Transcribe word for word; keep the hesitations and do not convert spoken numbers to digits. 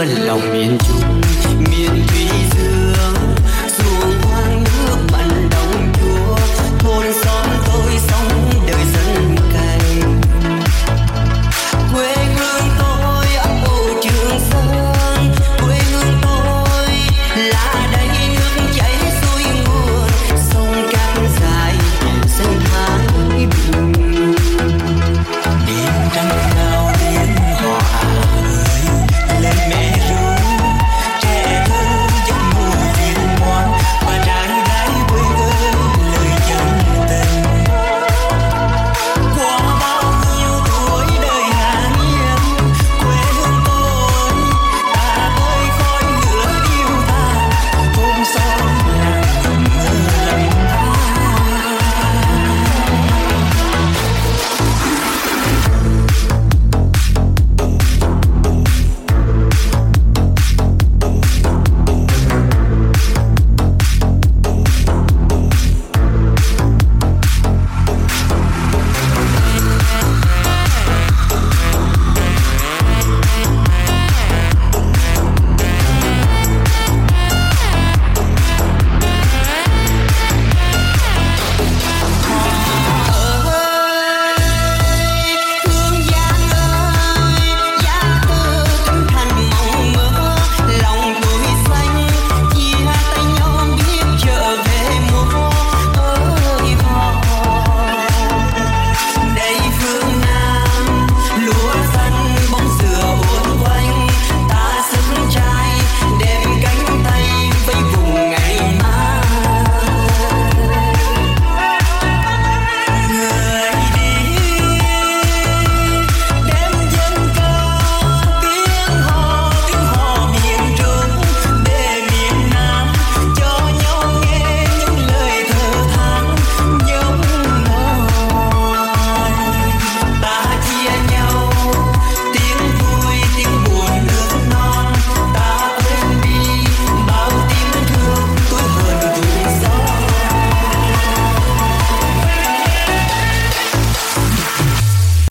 lòng miền Trung, miền Thủy Dương, ruộng hoang nước mặn đồng chúa, thôn xóm tôi sống đời dân cày. Quê hương tôi ấp ủ Trường Sơn, quê hương tôi là đây nước chảy xuôi nguồn, sông cát dài biển xanh Thái Bình. Đêm trăng